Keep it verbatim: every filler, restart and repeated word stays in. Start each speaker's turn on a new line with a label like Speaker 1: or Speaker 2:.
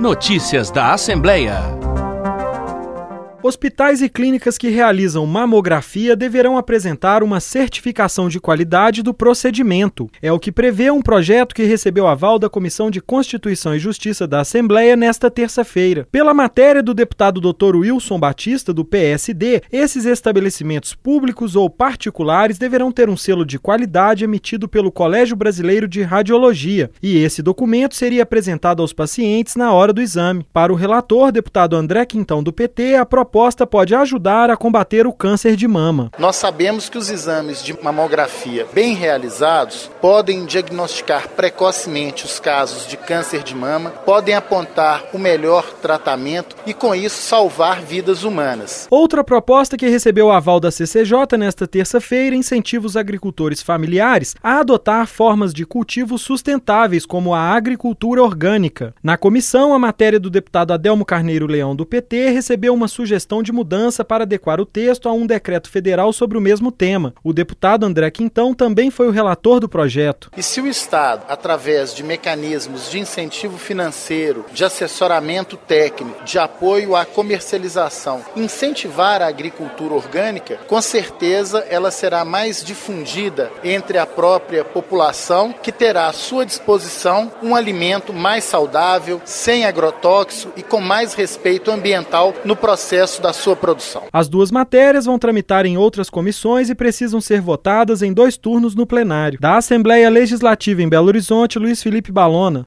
Speaker 1: Notícias da Assembleia.
Speaker 2: Hospitais e clínicas que realizam mamografia deverão apresentar uma certificação de qualidade do procedimento. É o que prevê um projeto que recebeu aval da Comissão de Constituição e Justiça da Assembleia nesta terça-feira. Pela matéria do deputado doutor Wilson Batista, do P S D, esses estabelecimentos públicos ou particulares deverão ter um selo de qualidade emitido pelo Colégio Brasileiro de Radiologia, e esse documento seria apresentado aos pacientes na hora do exame. Para o relator, deputado André Quintão, do P T, a proposta A proposta pode ajudar a combater o câncer de mama.
Speaker 3: Nós sabemos que os exames de mamografia bem realizados podem diagnosticar precocemente os casos de câncer de mama, podem apontar o melhor tratamento e, com isso, salvar vidas humanas.
Speaker 2: Outra proposta que recebeu o aval da C C J nesta terça-feira incentiva os agricultores familiares a adotar formas de cultivo sustentáveis, como a agricultura orgânica. Na comissão, a matéria do deputado Adelmo Carneiro Leão, do P T, recebeu uma sugestão de mudança para adequar o texto a um decreto federal sobre o mesmo tema. O deputado André Quintão também foi o relator do projeto.
Speaker 3: E se o Estado, através de mecanismos de incentivo financeiro, de assessoramento técnico, de apoio à comercialização, incentivar a agricultura orgânica, com certeza ela será mais difundida entre a própria população, que terá à sua disposição um alimento mais saudável, sem agrotóxico e com mais respeito ambiental no processo da sua produção.
Speaker 2: As duas matérias vão tramitar em outras comissões e precisam ser votadas em dois turnos no plenário. Da Assembleia Legislativa em Belo Horizonte, Luiz Felipe Balona.